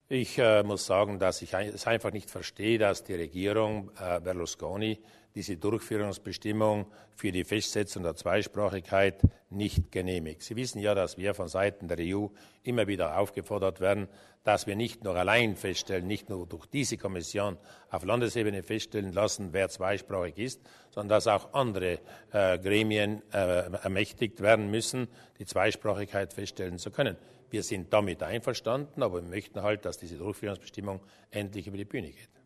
Ich muss sagen, dass ich es einfach nicht verstehe, dass die Regierung Berlusconi diese Durchführungsbestimmung für die Festsetzung der Zweisprachigkeit nicht genehmigt. Sie wissen ja, dass wir von Seiten der EU immer wieder aufgefordert werden, dass wir nicht nur allein feststellen, nicht nur durch diese Kommission auf Landesebene feststellen lassen, wer zweisprachig ist, sondern dass auch andere Gremien ermächtigt werden müssen, die Zweisprachigkeit feststellen zu können. Wir sind damit einverstanden, aber wir möchten halt, dass diese Durchführungsbestimmung endlich über die Bühne geht.